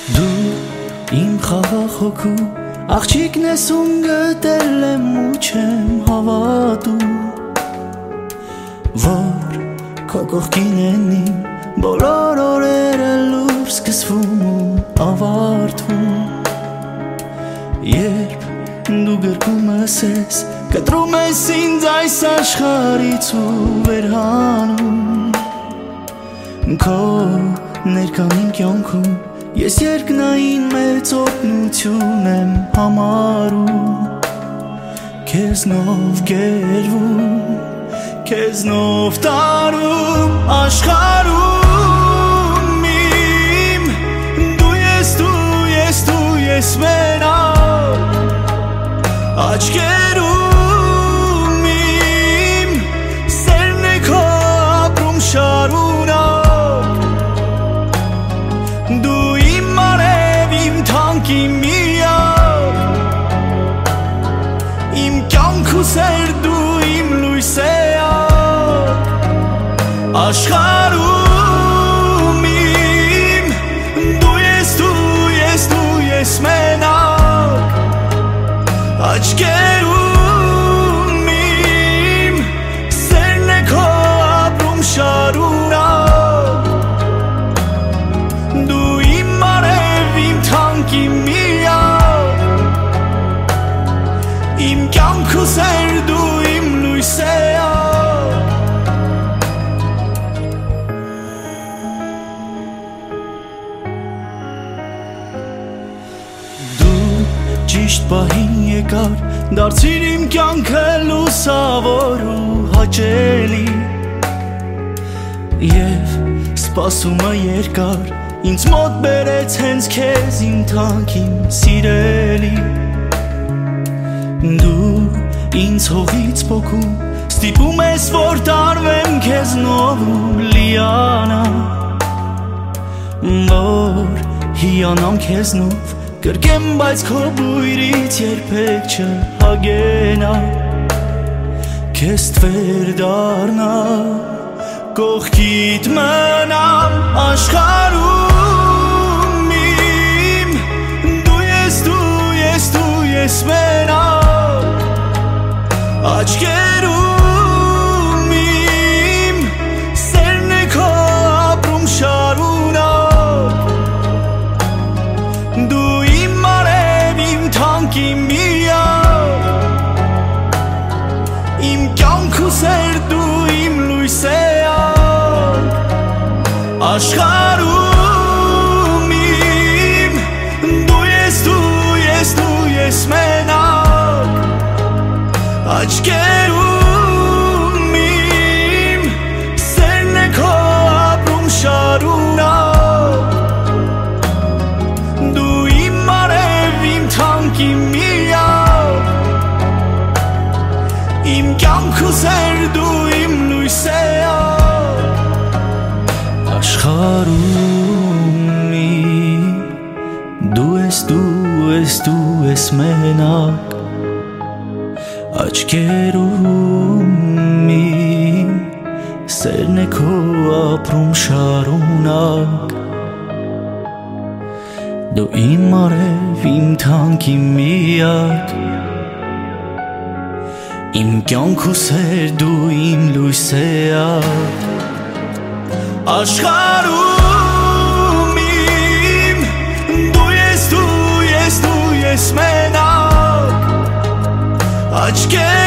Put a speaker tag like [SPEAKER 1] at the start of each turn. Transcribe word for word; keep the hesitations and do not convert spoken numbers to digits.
[SPEAKER 1] Դու իմ խաղաղ հոգու աղջիկն ես ում գտել եմ ու չեմ հավատում, որ քո կողքին են իմ բոլոր օրերը լուր սկսվում ու ավարտվում։ Երբ դու գրկումս ես, կտրում ես ինձ այս աշխարհից ու վերհանում, քո ներկան իմ կյանքում ես երկնային մեծ օգնություն եմ համարում, քեզնով գերվում, քեզնով տարում աշխարհում իմ, դու ես, դու ես, դու ես մենակ աչքերում իմ, սերն է քո ապրում շարունակ, դու իմ միակ, իմ կյանքուս էր դու իմ լույսեակ, աշխարհում իմ, դու ես, դու ես, դու ես մենակ աչքերում իմ, սերն է քո ապրում շարունակ, դու իմ արև, իմ թանկ, իմ միակ, իմ կյանքուս էր դու իմ լույսեակ։ Դու ճիշտ պահին եկար, դարձիր իմ կյանքը լուսավոր ու հաճելի, և սպասումը երկար ինձ մոտ բերեց հենց քեզ, իմ թանկ, իմ սիրելի, դու ինձ հողից պոկում ստիպում ես, որ տարվեմ քեզնով ու լիանամ, որ հիանամ քեզնով, կրկեմ, բայց քո բույրից երբեք չհագենամ, քեզ տվեր դառնամ, կողքիդ մնամ աշխարհում իմ, դու ես, դու ես, դու ես մենակ աչքերում իմ, սերն է քո ապրում շարունակ, դու իմ արև, իմ թանկ, իմ միակ, իմ կյանքուս էր դու իմ լույսեակ, աշխարհում իմ, դու ես, դու ես, դու ես մենակ աչքերում իմ, սերն է քո ապրում շարունակ, դու իմ արև, իմ թանկ, իմ միակ, իմ կյանքուս էր դու իմ լույսեակ, աշխարհում իմ, դու ես, դու ես, դու ես մենակ աչքերում իմ, սերն է քո ապրում շարունակ, դու իմ արև, իմ թանկ, իմ միակ, իմ կյանքուս էր դու իմ լույսեակ, աշխարհում իմ, դու ես, դու ես, դու ես մենակ աչքերում